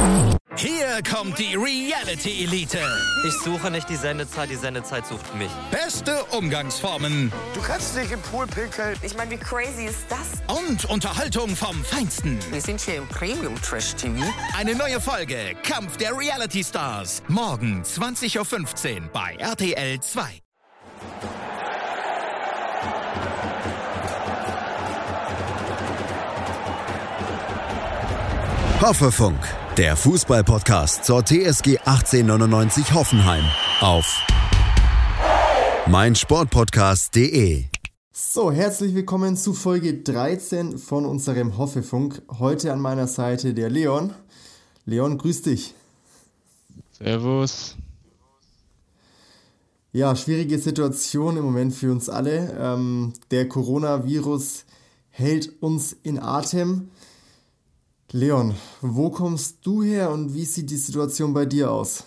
Hier kommt die Reality Elite. Ich suche nicht die Sendezeit sucht mich. Beste Umgangsformen. Du kannst dich im Pool pinkeln. Ich meine, wie crazy ist das? Und Unterhaltung vom Feinsten. Wir sind hier im Premium-Trash-TV. Eine neue Folge Kampf der Reality Stars. Morgen 20.15 Uhr bei RTL 2. Hoffefunk, der Fußball-Podcast zur TSG 1899 Hoffenheim auf meinsportpodcast.de. So, herzlich willkommen zu Folge 13 von unserem Hoffefunk. Heute an meiner Seite der Leon. Leon, grüß dich. Servus. Ja, schwierige Situation im Moment für uns alle. Der Coronavirus hält uns in Atem. Leon, wo kommst du her und wie sieht die Situation bei dir aus?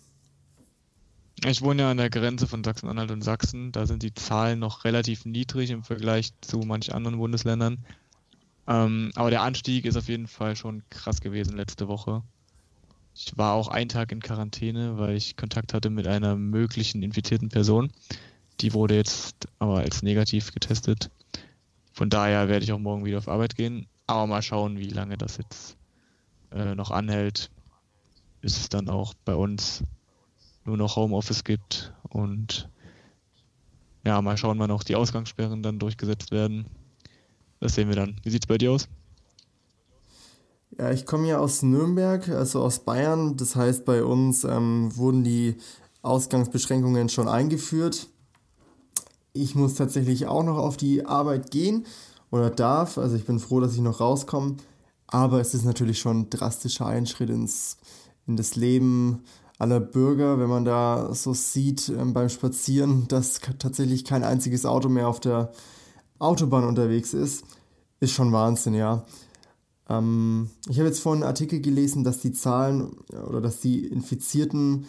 Ich wohne ja an der Grenze von Sachsen-Anhalt und Sachsen. Da sind die Zahlen noch relativ niedrig im Vergleich zu manch anderen Bundesländern. Aber der Anstieg ist auf jeden Fall schon krass gewesen letzte Woche. Ich war auch einen Tag in Quarantäne, weil ich Kontakt hatte mit einer möglichen infizierten Person. Die wurde jetzt aber als negativ getestet. Von daher werde ich auch morgen wieder auf Arbeit gehen. Aber mal schauen, wie lange das jetzt noch anhält, bis es dann auch bei uns nur noch Homeoffice gibt. Und ja, mal schauen, wann auch die Ausgangssperren dann durchgesetzt werden. Das sehen wir dann. Wie sieht es bei dir aus? Ja, ich komme ja aus Nürnberg, also aus Bayern. Das heißt, bei uns wurden die Ausgangsbeschränkungen schon eingeführt. Ich muss tatsächlich auch noch auf die Arbeit gehen. Oder darf, also ich bin froh, dass ich noch rauskomme, aber es ist natürlich schon ein drastischer Einschritt in das Leben aller Bürger, wenn man da so sieht beim Spazieren, dass tatsächlich kein einziges Auto mehr auf der Autobahn unterwegs ist schon Wahnsinn, ja. Ich habe jetzt vorhin einen Artikel gelesen, dass die Zahlen oder dass die Infizierten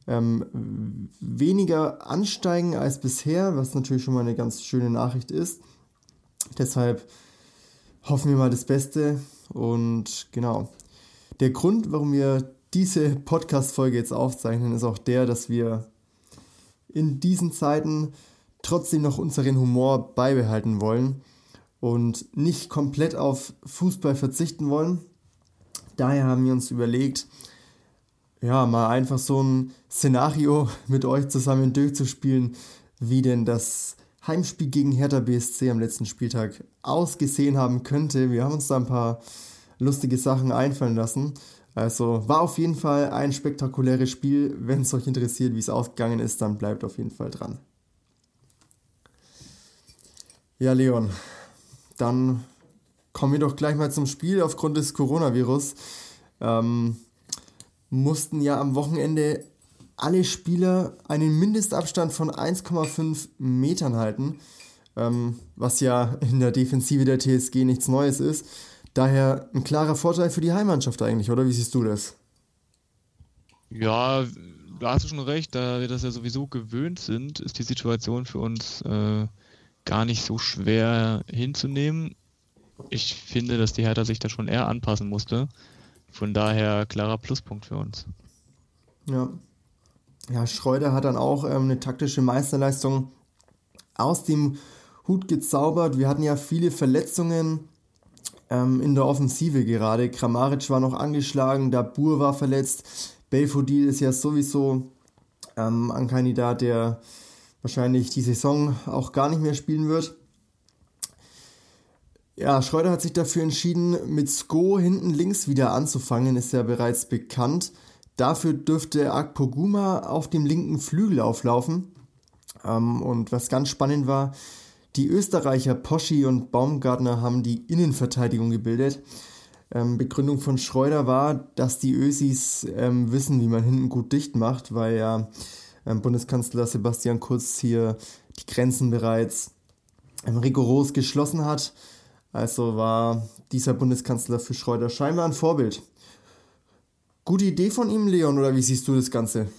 weniger ansteigen als bisher, was natürlich schon mal eine ganz schöne Nachricht ist. Deshalb hoffen wir mal das Beste und genau. Der Grund, warum wir diese Podcast-Folge jetzt aufzeichnen, ist auch der, dass wir in diesen Zeiten trotzdem noch unseren Humor beibehalten wollen und nicht komplett auf Fußball verzichten wollen. Daher haben wir uns überlegt, ja, mal einfach so ein Szenario mit euch zusammen durchzuspielen, wie denn das Heimspiel gegen Hertha BSC am letzten Spieltag ausgesehen haben könnte. Wir haben uns da ein paar lustige Sachen einfallen lassen. Also war auf jeden Fall ein spektakuläres Spiel. Wenn es euch interessiert, wie es ausgegangen ist, dann bleibt auf jeden Fall dran. Ja, Leon, dann kommen wir doch gleich mal zum Spiel. Aufgrund des Coronavirus mussten ja am Wochenende alle Spieler einen Mindestabstand von 1,5 Metern halten, was ja in der Defensive der TSG nichts Neues ist. Daher ein klarer Vorteil für die Heimmannschaft eigentlich, oder? Wie siehst du das? Ja, da hast du schon recht, da wir das ja sowieso gewöhnt sind, ist die Situation für uns gar nicht so schwer hinzunehmen. Ich finde, dass die Hertha sich da schon eher anpassen musste. Von daher klarer Pluspunkt für uns. Ja, Schreuder hat dann auch eine taktische Meisterleistung aus dem Hut gezaubert. Wir hatten ja viele Verletzungen in der Offensive gerade. Kramaric war noch angeschlagen, Dabur war verletzt. Belfodil ist ja sowieso ein Kandidat, der wahrscheinlich die Saison auch gar nicht mehr spielen wird. Ja, Schreuder hat sich dafür entschieden, mit Sko hinten links wieder anzufangen, ist ja bereits bekannt. Dafür dürfte Akpoguma auf dem linken Flügel auflaufen. Und was ganz spannend war, die Österreicher Poschi und Baumgartner haben die Innenverteidigung gebildet. Begründung von Schreuder war, dass die Ösis wissen, wie man hinten gut dicht macht, weil ja Bundeskanzler Sebastian Kurz hier die Grenzen bereits rigoros geschlossen hat. Also war dieser Bundeskanzler für Schreuder scheinbar ein Vorbild. Gute Idee von ihm, Leon, oder wie siehst du das Ganze?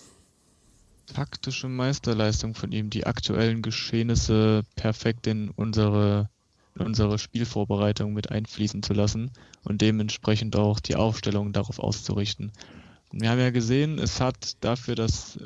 Taktische Meisterleistung von ihm, die aktuellen Geschehnisse perfekt in unsere in unsere Spielvorbereitung mit einfließen zu lassen und dementsprechend auch die Aufstellung darauf auszurichten. Und wir haben ja gesehen, es hat dafür, dass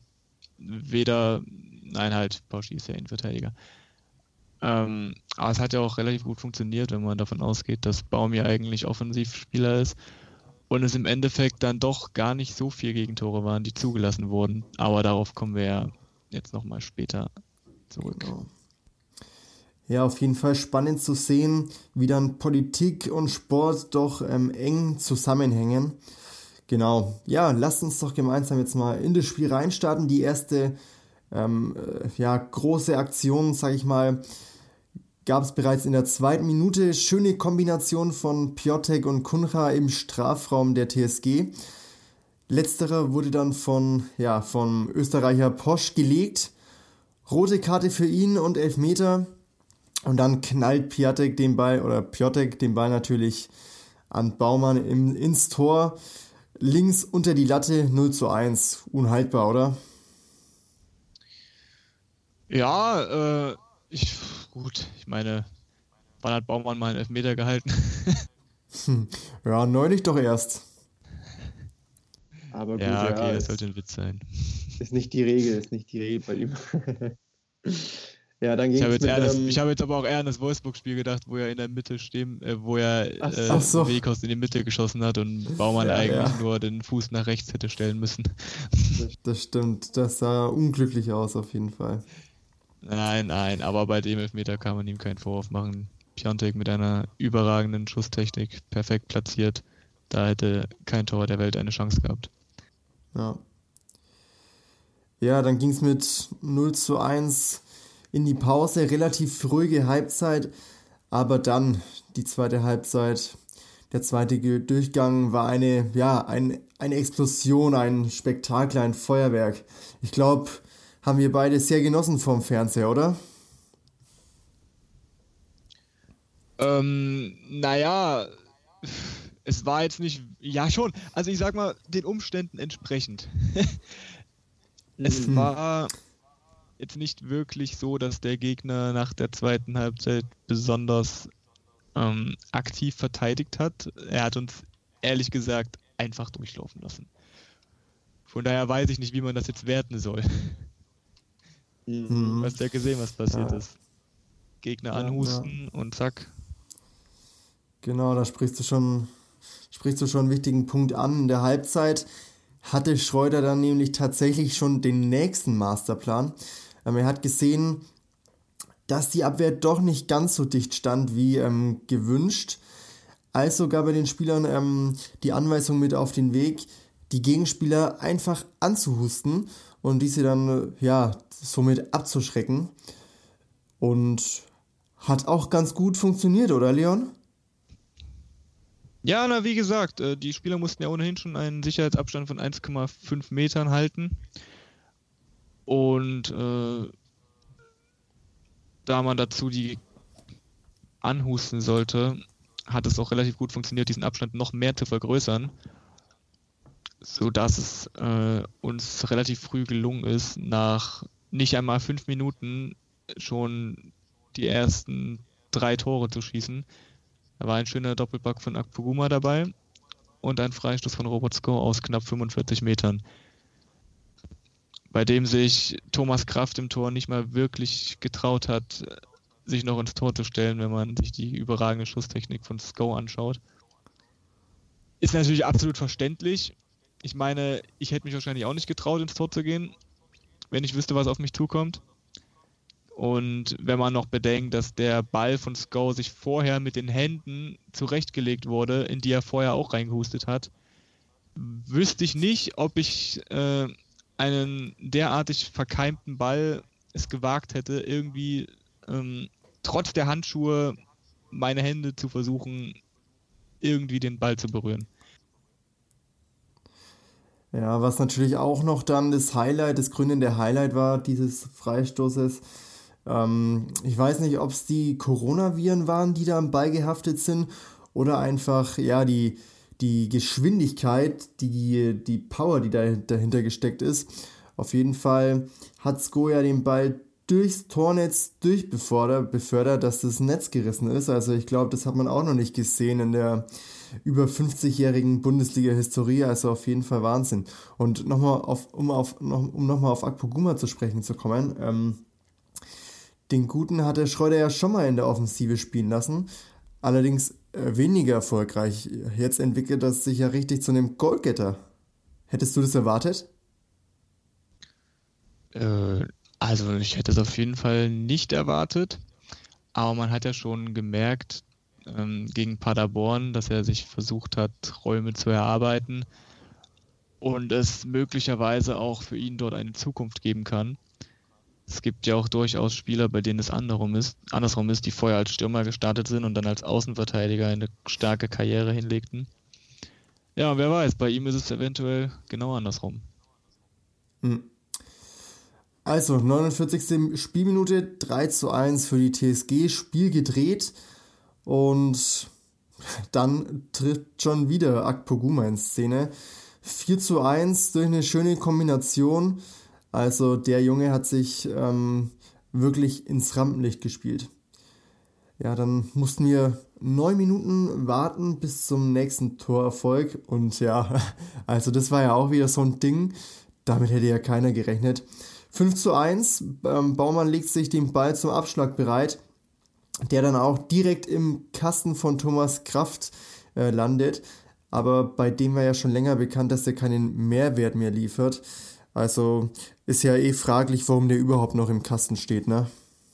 Pauschy ist ja Innenverteidiger. Aber es hat ja auch relativ gut funktioniert, wenn man davon ausgeht, dass Baum ja eigentlich Offensivspieler ist und es im Endeffekt dann doch gar nicht so viele Gegentore waren, die zugelassen wurden. Aber darauf kommen wir ja jetzt nochmal später zurück. Genau. Ja, auf jeden Fall spannend zu sehen, wie dann Politik und Sport doch eng zusammenhängen. Genau. Ja, lasst uns doch gemeinsam jetzt mal in das Spiel reinstarten. Die erste große Aktion, sage ich mal, gab es bereits in der 2. Minute. Schöne Kombination von Piątek und Kuncha im Strafraum der TSG. Letzterer wurde dann vom Österreicher Posch gelegt. Rote Karte für ihn und Elfmeter. Und dann knallt Piątek den Ball natürlich an Baumann ins Tor. Links unter die Latte, 0:1. Unhaltbar, oder? Ja, ich meine, wann hat Baumann mal einen Elfmeter gehalten? Ja, neulich doch erst. Aber gut, ja, okay, das sollte ein Witz sein. Ist nicht die Regel bei ihm. Ja, dann ich habe jetzt aber auch eher an das Wolfsburg-Spiel gedacht, wo er in der Mitte wo er Weghorst in die Mitte geschossen hat und Baumann nur den Fuß nach rechts hätte stellen müssen. Das stimmt, das sah unglücklich aus auf jeden Fall. Nein, aber bei dem Elfmeter kann man ihm keinen Vorwurf machen. Piątek mit einer überragenden Schusstechnik, perfekt platziert. Da hätte kein Torwart der Welt eine Chance gehabt. Ja, dann ging es mit 0:1 in die Pause, relativ ruhige Halbzeit, aber dann die zweite Halbzeit, der zweite Durchgang war eine Explosion, ein Spektakel, ein Feuerwerk. Ich glaube, haben wir beide sehr genossen vorm Fernseher, oder? Es war jetzt nicht, ja schon, also ich sag mal, den Umständen entsprechend. Es war jetzt nicht wirklich so, dass der Gegner nach der zweiten Halbzeit besonders aktiv verteidigt hat. Er hat uns ehrlich gesagt einfach durchlaufen lassen. Von daher weiß ich nicht, wie man das jetzt werten soll. Du hast ja gesehen, was passiert ist. Gegner anhusten und zack. Genau, da sprichst du schon einen wichtigen Punkt an. In der Halbzeit hatte Schreuder dann nämlich tatsächlich schon den nächsten Masterplan. Er hat gesehen, dass die Abwehr doch nicht ganz so dicht stand wie gewünscht. Also gab er den Spielern die Anweisung mit auf den Weg, die Gegenspieler einfach anzuhusten und diese dann somit abzuschrecken. Und hat auch ganz gut funktioniert, oder Leon? Ja, wie gesagt, die Spieler mussten ja ohnehin schon einen Sicherheitsabstand von 1,5 Metern halten. Und da man dazu die anhusten sollte, hat es auch relativ gut funktioniert, diesen Abstand noch mehr zu vergrößern, sodass es uns relativ früh gelungen ist, nach nicht einmal 5 Minuten schon die ersten 3 Tore zu schießen. Da war ein schöner Doppelpack von Akpoguma dabei und ein Freistoß von Robert Sko aus knapp 45 Metern, bei dem sich Thomas Kraft im Tor nicht mal wirklich getraut hat, sich noch ins Tor zu stellen, wenn man sich die überragende Schusstechnik von Sko anschaut. Ist natürlich absolut verständlich. Ich meine, ich hätte mich wahrscheinlich auch nicht getraut, ins Tor zu gehen, wenn ich wüsste, was auf mich zukommt. Und wenn man noch bedenkt, dass der Ball von Sko sich vorher mit den Händen zurechtgelegt wurde, in die er vorher auch reingehustet hat, wüsste ich nicht, ob ich einen derartig verkeimten Ball es gewagt hätte, irgendwie trotz der Handschuhe meine Hände zu versuchen, irgendwie den Ball zu berühren. Ja, was natürlich auch noch dann das krönende Highlight war dieses Freistoßes. Ich weiß nicht, ob es die Coronaviren waren, die da am Ball gehaftet sind, oder einfach die Geschwindigkeit, die Power, die dahinter gesteckt ist. Auf jeden Fall hat Sko ja den Ball durchs Tornetz befördert, dass das Netz gerissen ist. Also ich glaube, das hat man auch noch nicht gesehen in der über 50-jährigen Bundesliga-Historie. Also auf jeden Fall Wahnsinn. Und nochmal auf Akpoguma zu sprechen zu kommen. Den Guten hat der Schreuder ja schon mal in der Offensive spielen lassen. Allerdings weniger erfolgreich. Jetzt entwickelt das sich ja richtig zu einem Goalgetter. Hättest du das erwartet? Also ich hätte es auf jeden Fall nicht erwartet, aber man hat ja schon gemerkt gegen Paderborn, dass er sich versucht hat, Räume zu erarbeiten und es möglicherweise auch für ihn dort eine Zukunft geben kann. Es gibt ja auch durchaus Spieler, bei denen es andersrum ist, die vorher als Stürmer gestartet sind und dann als Außenverteidiger eine starke Karriere hinlegten. Ja, wer weiß, bei ihm ist es eventuell genau andersrum. Also, 49. Spielminute, 3:1 für die TSG, Spiel gedreht und dann tritt schon wieder Akpoguma in Szene. 4:1 durch eine schöne Kombination. Also der Junge hat sich wirklich ins Rampenlicht gespielt. Ja, dann mussten wir 9 Minuten warten bis zum nächsten Torerfolg. Und ja, also das war ja auch wieder so ein Ding. Damit hätte ja keiner gerechnet. 5:1, Baumann legt sich den Ball zum Abschlag bereit, der dann auch direkt im Kasten von Thomas Kraft landet. Aber bei dem war ja schon länger bekannt, dass er keinen Mehrwert mehr liefert. Also ist ja fraglich, warum der überhaupt noch im Kasten steht, ne?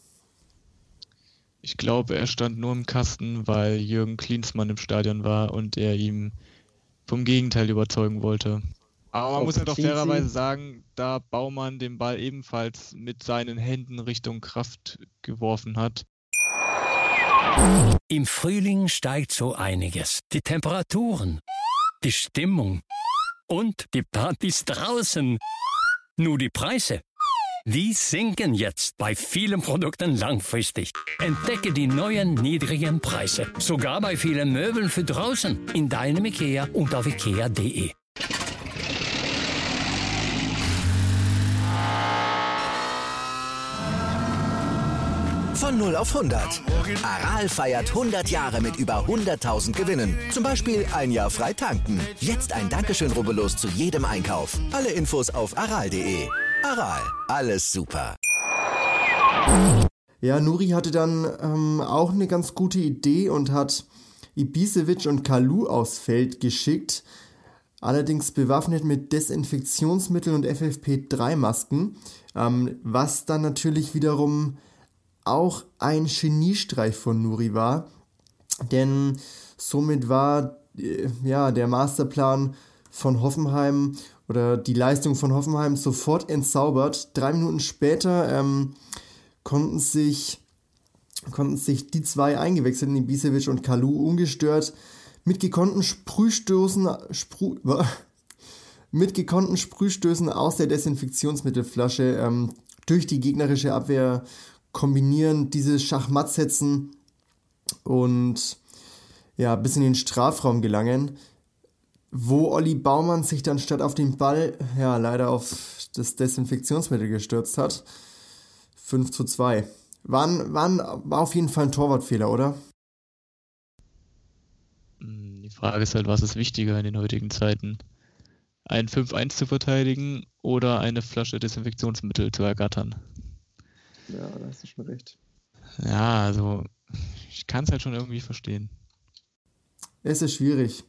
Ich glaube, er stand nur im Kasten, weil Jürgen Klinsmann im Stadion war und er ihm vom Gegenteil überzeugen wollte. Aber man muss ja doch fairerweise sagen, da Baumann den Ball ebenfalls mit seinen Händen Richtung Kraft geworfen hat. Im Frühling steigt so einiges. Die Temperaturen, die Stimmung und die Partys draußen. Nur die Preise, die sinken jetzt bei vielen Produkten langfristig. Entdecke die neuen niedrigen Preise. Sogar bei vielen Möbeln für draußen. In deinem IKEA und auf ikea.de. Von 0 auf 100. Aral feiert 100 Jahre mit über 100.000 Gewinnen. Zum Beispiel ein Jahr frei tanken. Jetzt ein Dankeschön, rubbellos zu jedem Einkauf. Alle Infos auf aral.de. Aral, alles super. Ja, Nuri hatte dann auch eine ganz gute Idee und hat Ibisevic und Kalou aufs Feld geschickt. Allerdings bewaffnet mit Desinfektionsmittel und FFP3-Masken. Was dann natürlich wiederum auch ein Geniestreich von Nuri war, denn somit war der Masterplan von Hoffenheim oder die Leistung von Hoffenheim sofort entzaubert. 3 Minuten später konnten sich die zwei eingewechselten, Ibisevic und Kalou, ungestört mit gekonnten Sprühstößen aus der Desinfektionsmittelflasche durch die gegnerische Abwehr kombinieren, diese Schachmatt setzen und ja, bis in den Strafraum gelangen, wo Olli Baumann sich dann statt auf den Ball leider auf das Desinfektionsmittel gestürzt hat. 5:2. War auf jeden Fall ein Torwartfehler, oder? Die Frage ist halt, was ist wichtiger in den heutigen Zeiten? Ein 5:1 zu verteidigen oder eine Flasche Desinfektionsmittel zu ergattern? Ja, da hast du schon recht. Ja, also ich kann es halt schon irgendwie verstehen. Es ist schwierig.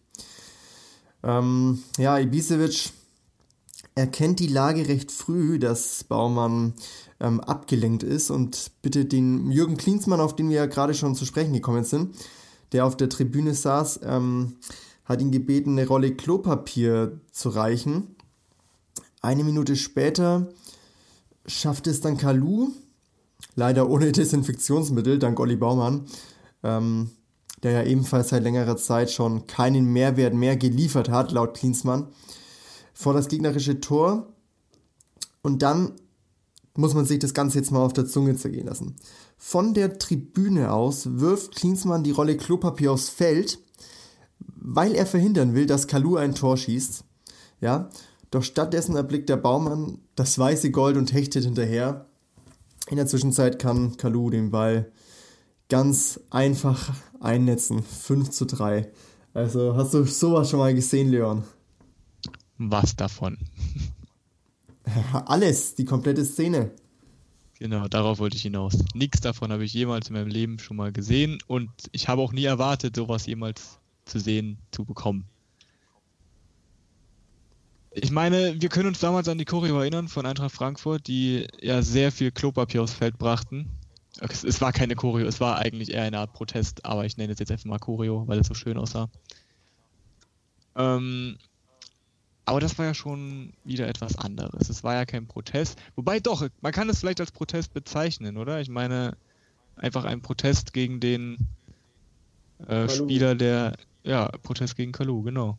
Ibisevic erkennt die Lage recht früh, dass Baumann abgelenkt ist und bittet den Jürgen Klinsmann, auf den wir ja gerade schon zu sprechen gekommen sind, der auf der Tribüne saß, hat ihn gebeten, eine Rolle Klopapier zu reichen. 1 Minute später schafft es dann Kalou, leider ohne Desinfektionsmittel, dank Olli Baumann, der ja ebenfalls seit längerer Zeit schon keinen Mehrwert mehr geliefert hat, laut Klinsmann, vor das gegnerische Tor. Und dann muss man sich das Ganze jetzt mal auf der Zunge zergehen lassen. Von der Tribüne aus wirft Klinsmann die Rolle Klopapier aufs Feld, weil er verhindern will, dass Kalou ein Tor schießt. Ja, doch stattdessen erblickt der Baumann das weiße Gold und hechtet hinterher. In der Zwischenzeit kann Kalou den Ball ganz einfach einnetzen. 5:3. Also hast du sowas schon mal gesehen, Leon? Was davon? Alles, die komplette Szene. Genau, darauf wollte ich hinaus. Nichts davon habe ich jemals in meinem Leben schon mal gesehen und ich habe auch nie erwartet, sowas jemals zu bekommen. Ich meine, wir können uns damals an die Choreo erinnern von Eintracht Frankfurt, die ja sehr viel Klopapier aufs Feld brachten. Es war keine Choreo, es war eigentlich eher eine Art Protest, aber ich nenne es jetzt einfach mal Choreo, weil es so schön aussah. Aber das war ja schon wieder etwas anderes. Es war ja kein Protest. Wobei doch, man kann es vielleicht als Protest bezeichnen, oder? Ich meine, einfach ein Protest gegen den Spieler, Protest gegen Kalou, genau.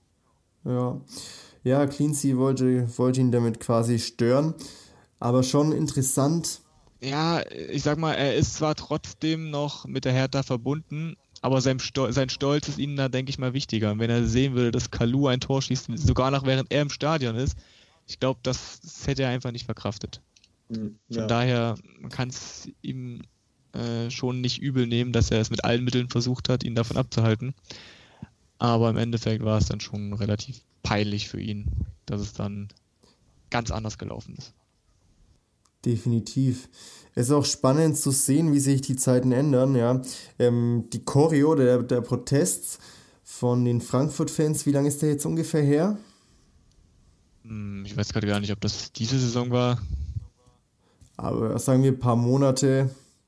Ja, Cleansea wollte ihn damit quasi stören, aber schon interessant. Ja, ich sag mal, er ist zwar trotzdem noch mit der Hertha verbunden, aber sein Stolz ist ihnen da, denke ich mal, wichtiger. Und wenn er sehen würde, dass Kalou ein Tor schießt, sogar noch während er im Stadion ist, ich glaube, das hätte er einfach nicht verkraftet. Von daher, man kann es ihm schon nicht übel nehmen, dass er es mit allen Mitteln versucht hat, ihn davon abzuhalten. Aber im Endeffekt war es dann schon relativ peinlich für ihn, dass es dann ganz anders gelaufen ist. Definitiv. Es ist auch spannend zu sehen, wie sich die Zeiten ändern. Ja. Die Choreo, der Protest von den Frankfurt-Fans, wie lange ist der jetzt ungefähr her? Ich weiß gerade gar nicht, ob das diese Saison war. Aber sagen wir ein paar Monate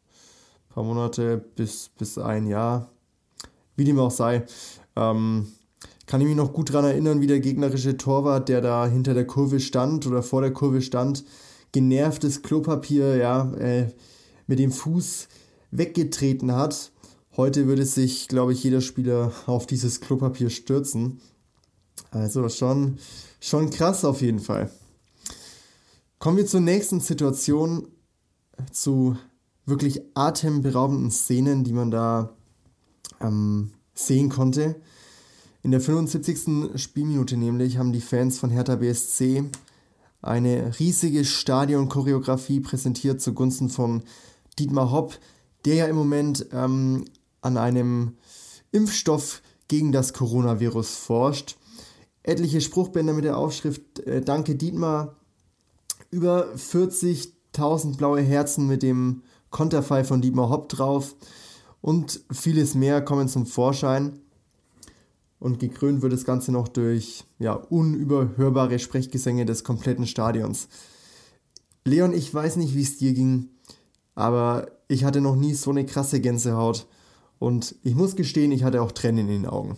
bis ein Jahr. Wie dem auch sei. Kann ich mich noch gut daran erinnern, wie der gegnerische Torwart, der da hinter der Kurve stand oder vor der Kurve stand, genervtes Klopapier mit dem Fuß weggetreten hat. Heute würde sich, glaube ich, jeder Spieler auf dieses Klopapier stürzen. Also schon krass auf jeden Fall. Kommen wir zur nächsten Situation, zu wirklich atemberaubenden Szenen, die man da sehen konnte. In der 75. Spielminute nämlich haben die Fans von Hertha BSC eine riesige Stadion-Choreografie präsentiert zugunsten von Dietmar Hopp, der ja im Moment an einem Impfstoff gegen das Coronavirus forscht. Etliche Spruchbänder mit der Aufschrift Danke Dietmar, über 40.000 blaue Herzen mit dem Konterfei von Dietmar Hopp drauf und vieles mehr kommen zum Vorschein. Und gekrönt wird das Ganze noch durch unüberhörbare Sprechgesänge des kompletten Stadions. Leon, ich weiß nicht, wie es dir ging, aber ich hatte noch nie so eine krasse Gänsehaut. Und ich muss gestehen, ich hatte auch Tränen in den Augen.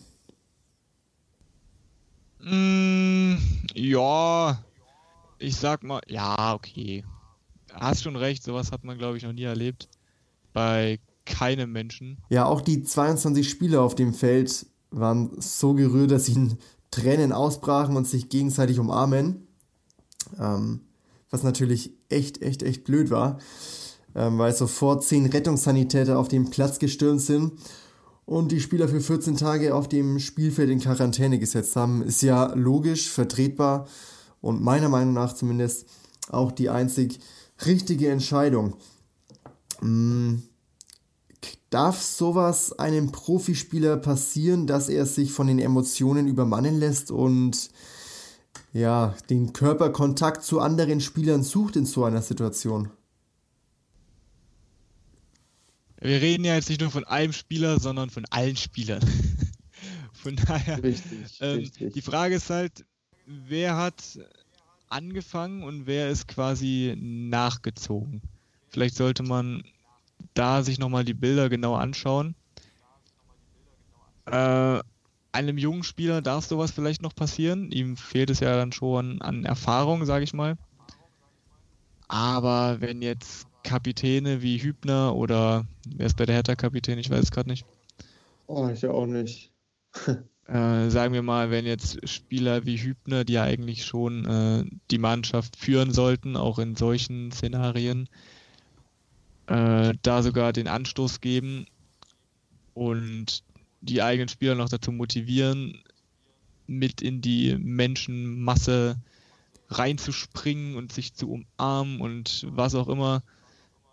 Ja, ich sag mal, ja, okay. Hast schon recht, sowas hat man, glaube ich, noch nie erlebt. Bei keinem Menschen. Ja, auch die 22 Spieler auf dem Feld waren so gerührt, dass ihnen Tränen ausbrachen und sich gegenseitig umarmen. Was natürlich echt blöd war, weil sofort 10 Rettungssanitäter auf den Platz gestürmt sind und die Spieler für 14 Tage auf dem Spielfeld in Quarantäne gesetzt haben. Ist ja logisch, vertretbar und meiner Meinung nach zumindest auch die einzig richtige Entscheidung. Darf sowas einem Profispieler passieren, dass er sich von den Emotionen übermannen lässt und den Körperkontakt zu anderen Spielern sucht in so einer Situation? Wir reden ja jetzt nicht nur von einem Spieler, sondern von allen Spielern. Von daher, richtig. Die Frage ist halt, wer hat angefangen und wer ist quasi nachgezogen? Vielleicht sollte man da sich nochmal die Bilder genau anschauen. Einem jungen Spieler darf sowas vielleicht noch passieren. Ihm fehlt es ja dann schon an Erfahrung, sage ich mal. Aber wenn jetzt Kapitäne wie Hübner oder wer ist bei der Hertha Kapitän? Ich weiß es gerade nicht. Oh, ich auch nicht. Sagen wir mal, wenn jetzt Spieler wie Hübner, die ja eigentlich schon die Mannschaft führen sollten, auch in solchen Szenarien, da sogar den Anstoß geben und die eigenen Spieler noch dazu motivieren, mit in die Menschenmasse reinzuspringen und sich zu umarmen und was auch immer.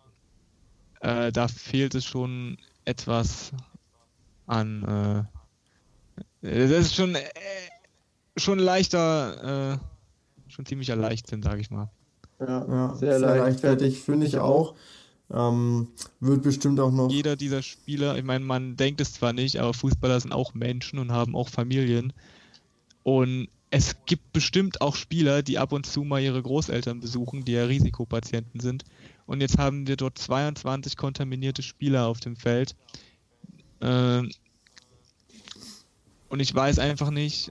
Da fehlt es schon etwas an. Das ist schon leichter, schon ziemlicher Leichtsinn, sage ich mal. Ja, sehr leichtfertig, finde ich auch. Wird bestimmt auch noch... Jeder dieser Spieler, ich meine, man denkt es zwar nicht, aber Fußballer sind auch Menschen und haben auch Familien. Und es gibt bestimmt auch Spieler, die ab und zu mal ihre Großeltern besuchen, die ja Risikopatienten sind. Und jetzt haben wir dort 22 kontaminierte Spieler auf dem Feld. Und ich weiß einfach nicht,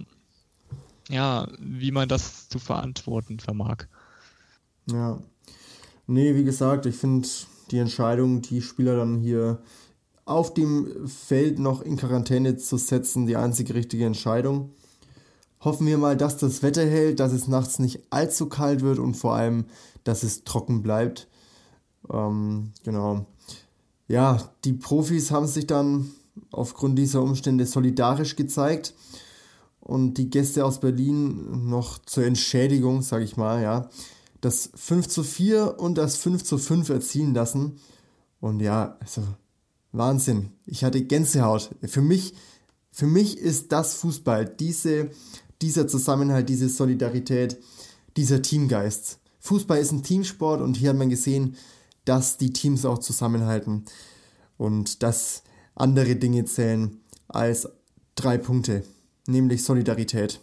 wie man das zu verantworten vermag. Ja. Nee, wie gesagt, ich finde die Entscheidung, die Spieler dann hier auf dem Feld noch in Quarantäne zu setzen, die einzige richtige Entscheidung. Hoffen wir mal, dass das Wetter hält, dass es nachts nicht allzu kalt wird und vor allem, dass es trocken bleibt. Genau. Ja, die Profis haben sich dann aufgrund dieser Umstände solidarisch gezeigt und die Gäste aus Berlin noch zur Entschädigung, sage ich mal, ja, das 5:4 und das 5:5 erzielen lassen. Und ja, also Wahnsinn. Ich hatte Gänsehaut. Für mich ist das Fußball, dieser Zusammenhalt, diese Solidarität, dieser Teamgeist. Fußball ist ein Teamsport und hier hat man gesehen, dass die Teams auch zusammenhalten und dass andere Dinge zählen als 3 Punkte, nämlich Solidarität.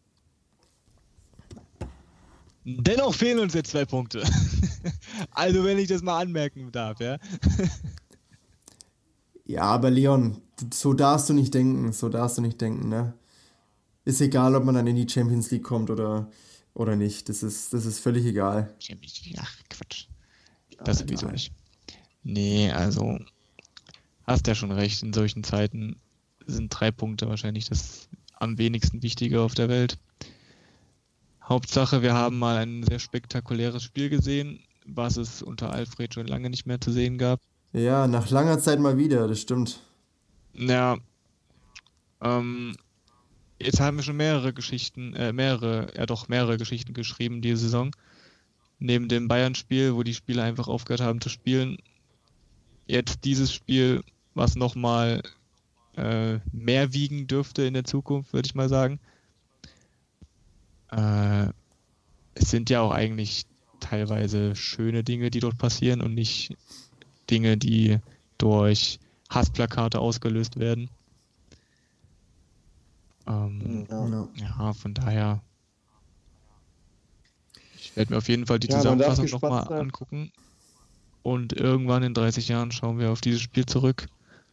Dennoch fehlen uns jetzt 2 Punkte. Also wenn ich das mal anmerken darf, ja. Ja, aber Leon, so darfst du nicht denken, ne? Ist egal, ob man dann in die Champions League kommt oder nicht. Das ist völlig egal. Ach, Quatsch. Das sowieso nicht. Nee, also hast ja schon recht, in solchen Zeiten sind 3 Punkte wahrscheinlich das am wenigsten Wichtige auf der Welt. Hauptsache, wir haben mal ein sehr spektakuläres Spiel gesehen, was es unter Alfred schon lange nicht mehr zu sehen gab. Ja, nach langer Zeit mal wieder, das stimmt. Ja, jetzt haben wir schon mehrere Geschichten geschrieben diese Saison. Neben dem Bayern-Spiel, wo die Spieler einfach aufgehört haben zu spielen. Jetzt dieses Spiel, was nochmal mehr wiegen dürfte in der Zukunft, würde ich mal sagen. Es sind ja auch eigentlich teilweise schöne Dinge, die dort passieren und nicht Dinge, die durch Hassplakate ausgelöst werden. Ja, von daher ich werde mir auf jeden Fall die Zusammenfassung nochmal angucken und irgendwann in 30 Jahren schauen wir auf dieses Spiel zurück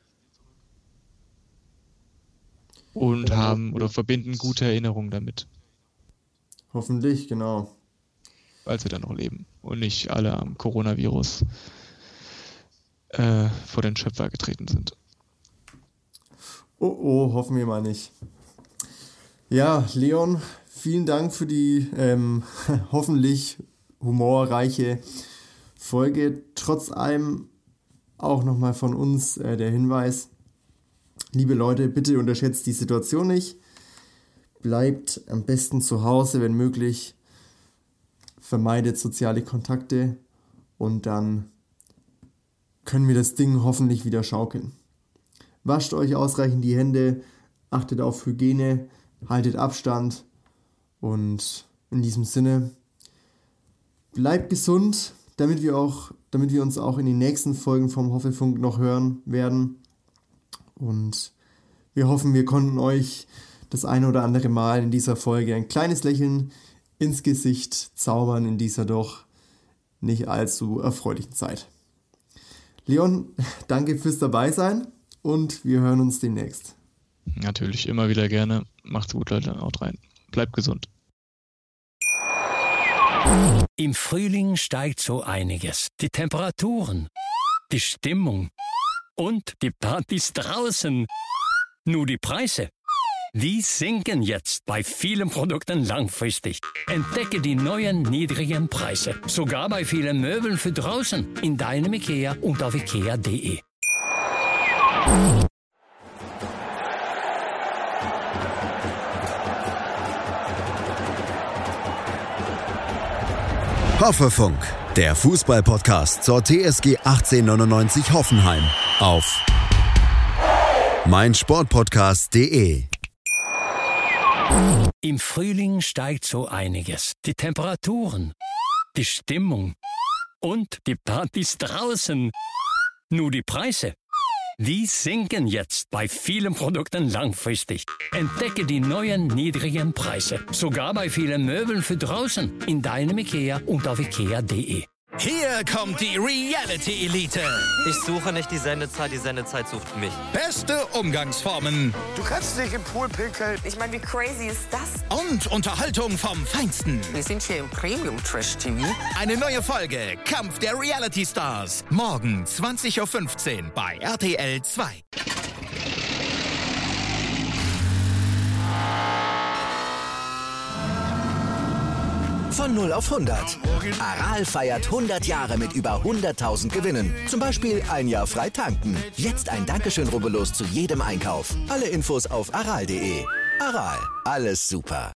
und verbinden gute Erinnerungen damit. Hoffentlich, genau. Weil sie dann noch leben und nicht alle am Coronavirus vor den Schöpfer getreten sind. Oh, hoffen wir mal nicht. Ja, Leon, vielen Dank für die hoffentlich humorreiche Folge. Trotz allem auch nochmal von uns der Hinweis, liebe Leute, bitte unterschätzt die Situation nicht. Bleibt am besten zu Hause, wenn möglich. Vermeidet soziale Kontakte und dann können wir das Ding hoffentlich wieder schaukeln. Wascht euch ausreichend die Hände, achtet auf Hygiene, haltet Abstand und in diesem Sinne bleibt gesund, damit wir uns auch in den nächsten Folgen vom Hoffefunk noch hören werden. Und wir hoffen, wir konnten euch das eine oder andere Mal in dieser Folge ein kleines Lächeln ins Gesicht zaubern in dieser doch nicht allzu erfreulichen Zeit. Leon, danke fürs Dabeisein und wir hören uns demnächst. Natürlich, immer wieder gerne. Macht's gut, Leute. Haut rein. Bleibt gesund. Im Frühling steigt so einiges. Die Temperaturen, die Stimmung und die Partys draußen. Nur die Preise, die sinken jetzt bei vielen Produkten langfristig. Entdecke die neuen niedrigen Preise. Sogar bei vielen Möbeln für draußen. In deinem IKEA und auf ikea.de. Hoffefunk, Der Fußball-Podcast zur TSG 1899 Hoffenheim auf meinsportpodcast.de. Im Frühling steigt so einiges. Die Temperaturen, die Stimmung und die Partys draußen. Nur die Preise, die sinken jetzt bei vielen Produkten langfristig. Entdecke die neuen niedrigen Preise. Sogar bei vielen Möbeln für draußen. In deinem IKEA und auf ikea.de. Hier kommt die Reality-Elite. Ich suche nicht die Sendezeit sucht mich. Beste Umgangsformen. Du kannst dich im Pool pinkeln. Ich meine, wie crazy ist das? Und Unterhaltung vom Feinsten. Wir sind hier im Premium-Trash-TV. Eine neue Folge Kampf der Reality-Stars. Morgen 20.15 Uhr bei RTL 2. Von 0 auf 100. Aral feiert 100 Jahre mit über 100.000 Gewinnen. Zum Beispiel ein Jahr frei tanken. Jetzt ein Dankeschön, rubbellos zu jedem Einkauf. Alle Infos auf aral.de. Aral, alles super.